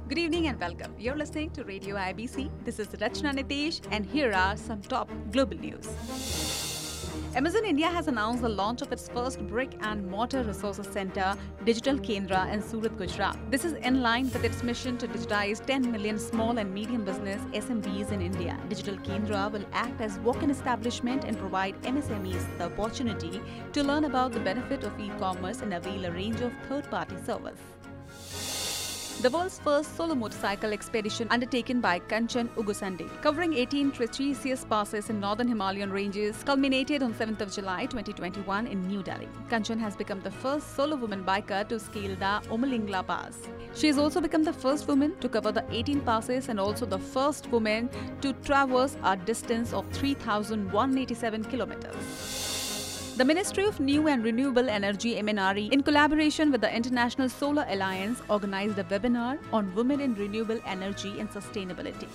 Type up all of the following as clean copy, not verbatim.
Good evening and welcome. You're listening to Radio IBC. This is Rachna Nitesh, and here are some top global news. Amazon India has announced the launch of its first brick and mortar resources center, Digital Kendra, in Surat, Gujarat. This is in line with its mission to digitize 10 million small and medium business (SMBs) in India. Digital Kendra will act as walk-in establishment and provide MSMEs the opportunity to learn about the benefit of e-commerce and avail a range of third-party service. The world's first solo motorcycle expedition undertaken by Kanchan Ugusande, covering 18 treacherous passes in northern Himalayan ranges, culminated on 7th of July 2021 in New Delhi. Kanchan has become the first solo woman biker to scale the Omolingla Pass. She has also become the first woman to cover the 18 passes and also the first woman to traverse a distance of 3,187 kilometers. The Ministry of New and Renewable Energy (MNRE), in collaboration with the International Solar Alliance, organized a webinar on women in renewable energy and sustainability.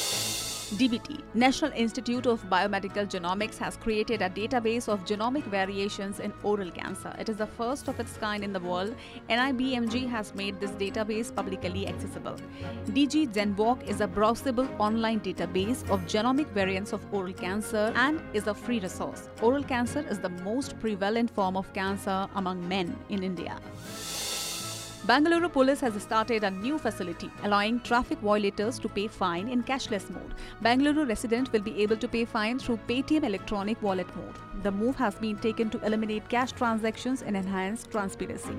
DBT, National Institute of Biomedical Genomics, has created a database of genomic variations in oral cancer. It is the first of its kind in the world. NIBMG has made this database publicly accessible. DG GenVoc is a browsable online database of genomic variants of oral cancer and is a free resource. Oral cancer is the most prevalent form of cancer among men in India. Bengaluru Police has started a new facility allowing traffic violators to pay fine in cashless mode. Bengaluru resident will be able to pay fine through Paytm electronic wallet mode. The move has been taken to eliminate cash transactions and enhance transparency.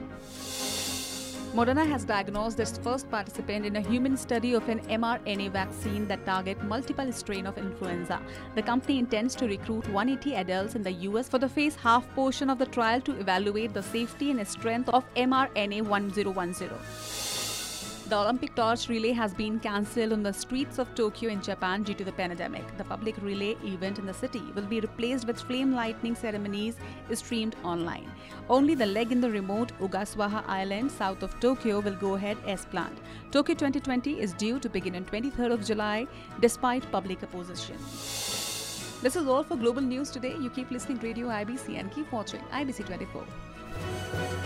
Moderna has diagnosed its first participant in a human study of an mRNA vaccine that targets multiple strains of influenza. The company intends to recruit 180 adults in the US for the phase half portion of the trial to evaluate the safety and strength of mRNA 1010. The Olympic torch relay has been cancelled on the streets of Tokyo in Japan due to the pandemic. The public relay event in the city will be replaced with flame lighting ceremonies streamed online. Only the leg in the remote Ogasawara Island south of Tokyo will go ahead as planned. Tokyo 2020 is due to begin on 23rd of July despite public opposition. This is all for global news today. You keep listening to Radio IBC and keep watching IBC 24.